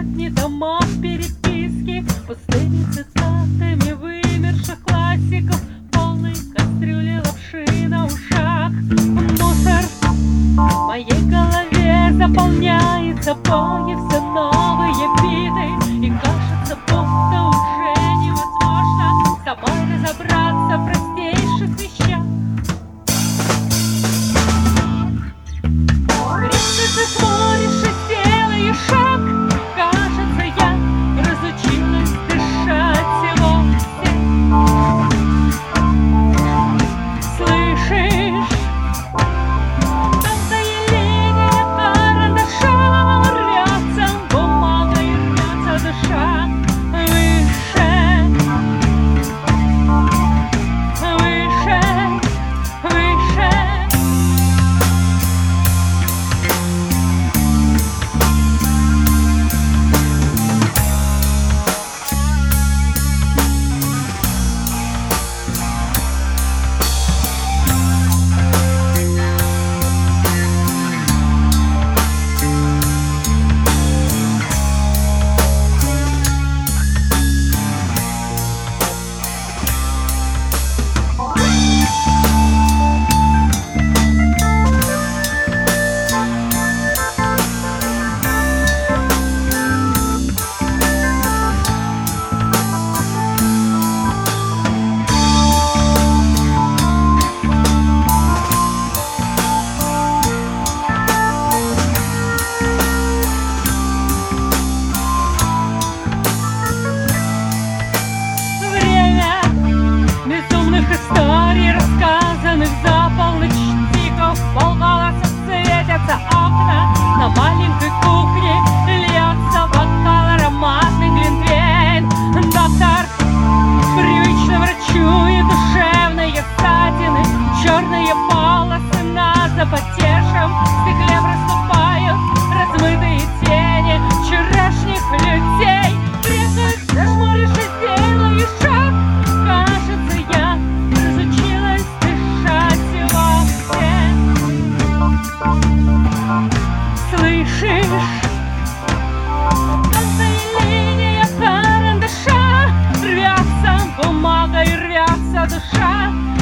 сотни домов переписки, пустыми цитатами вымерших классиков, полной кастрюли лапши на ушах. Мусор в моей голове заполняет собой все новые виды, и кажется, будто уже невозможно самой разобраться в простейших вещах. Если ты смотришь и делаешь шаг, кажется, я разучилась дышать вовсе. Слышишь? Тонкая линия карандаша, рвется бумага и рвется душа. Выше, выше, выше. Историй, рассказанных за полночь тиков, полголоса светятся окна, на маленькой кухне льется бокал ароматный глинтвейн. Доктор привычно врачует душевные ссадины, черные полосы на запотевшем стекле проступают размытые тени вчерашних людей. Треск, зажмуришь и сделаешь шаг, кажется, я разучилась дышать вовсе. Слышишь? Тонкая линия карандаша, рвется бумага и рвется душа.